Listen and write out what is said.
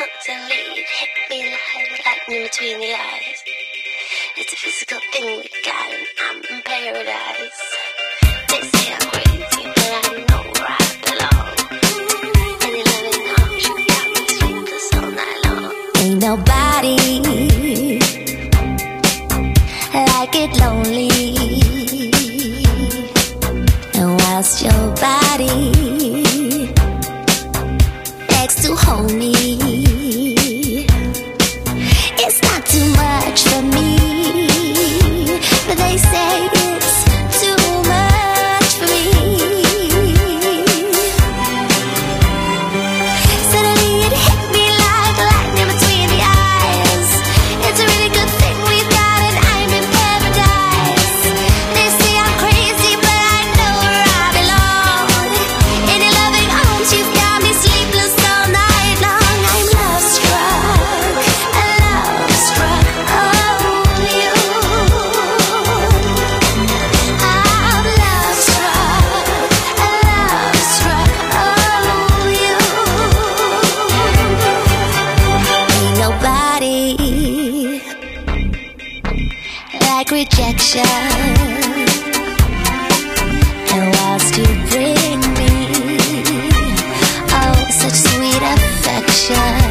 suddenly it hit me like lightning between the eyes. It's a physical thing we got and I'm in paradise. They say I'm crazy, but I know where I belong. Any loving arms you got me sleepless all night long. Ain't nobody like it lonely. And whilst your body begs to hold me, it's not too much for me, but they say it's too much for me. Suddenly it hit me like lightning between the eyes. It's a really good thing we've got and I'm in paradise. They say I'm crazy, but I know where I belong. In your loving arms you've got me sleepless all night long. I'm love struck, love struck on you. I'm love struck on you. Ain't nobody like rejection. And whilst you bring me oh such sweet affection,